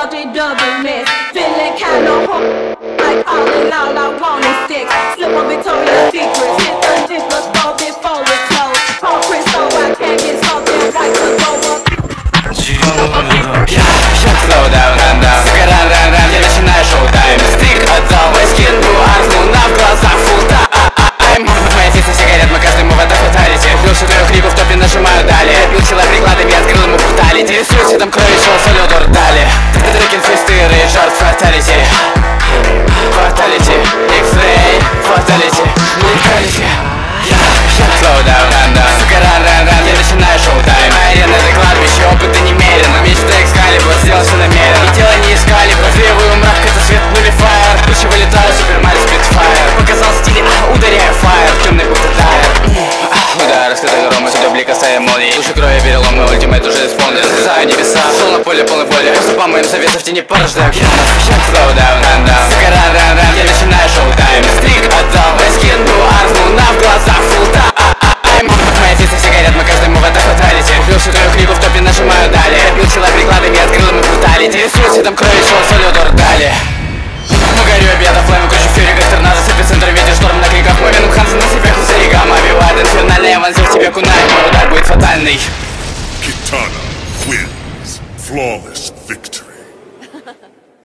dodgy double miss. Feeling kinda hooked, like calling all I want is six. Slip on Victoria's Secret, hit the difference before it's closed. Call Chris so I can't get something right to go up. Slow down, run down, сука, ран, я начинаю шоу-тайм. Стрик отдал, мой скин был арфнул, на в глазах full time. Моя фиса все горят, мы каждый мув это фаталити. Плюс твою крику в топе нажимаю далее. Бил чела прикладами, открыл ему бруталити. Рисуйся, там крови шел, солидор дали. Трекин фисты, рейдж, арт, фаталити. Фаталити, X-ray, фаталити, леталити. Slow down, run down, сука, ран, я начинаю шоу-тайм. Арена это кладбище, опыта немерено. Мечта Экскалибур, сделал все намеренно. И дело не Экскалибур, левую мрак, это свет нулифайр. Лучше вылетаю, Супер Марио Спитфайр. Показал стиль, ударяю фаер, темный будто тайр. Удар, раскрытый гром, сюда блика ставим молнии. Души крови перелом, мой ультимейт уже исполнен. Разрезаю небеса, шел на поле полной боли. Просто по моим советам в тени порождаю. Slow down, run down, сука, ран, я начинаю шоу-тайм. Стрик отдал, мой скин был арфнул, на в глазах full time. Мои фисы все горят, мы каждый мув это фаталити. Убил всю твою крику в топе, нажимаю далее. Бил чела прикладами, открыл ему бруталити. Рисуйся, там крови шел, солидор дали. Мы горю обеда, флейм, кручу фьюри, как торнадо. С эпицентром ветер, шторм на криках. Мой Веном Хансен на себе хусаригам. Обивает инфернально, я вонзил в тебе кунай. Мой удар будет фатальный. Kitana wins. Flawless victory.